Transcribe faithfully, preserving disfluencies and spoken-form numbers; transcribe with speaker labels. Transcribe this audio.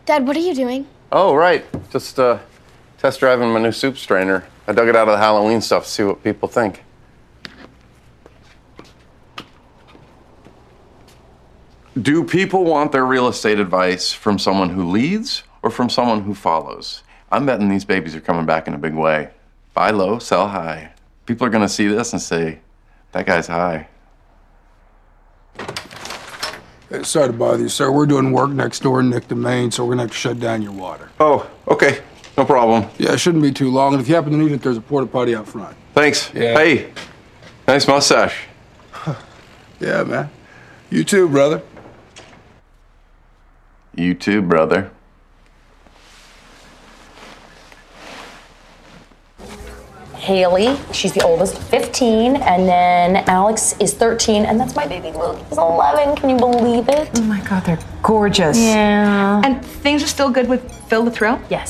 Speaker 1: Dad, what are you doing?
Speaker 2: Oh, right. Just uh, test driving my new soup strainer. I dug it out of the Halloween stuff to see what people think. Do people want their real estate advice from someone who leads or from someone who follows? I'm betting these babies are coming back in a big way. Buy low, sell high. People are going to see this and say, that guy's high.
Speaker 3: Hey, sorry to bother you, sir. We're doing work next door in Nicton, Maine, so we're going to have to shut down your water.
Speaker 2: Oh, okay. No problem.
Speaker 3: Yeah, it shouldn't be too long. And if you happen to need it, there's a porta potty out front.
Speaker 2: Thanks.
Speaker 3: Yeah.
Speaker 2: Hey, nice mustache.
Speaker 3: Yeah, man. You too, brother.
Speaker 2: You too, brother.
Speaker 4: Haley, she's the oldest, fifteen, and then Alex is thirteen, and that's my baby Luke. He's eleven. Can you believe it?
Speaker 5: Oh my God, they're gorgeous.
Speaker 4: Yeah.
Speaker 5: And things are still good with Phil the Thrill?
Speaker 4: Yes.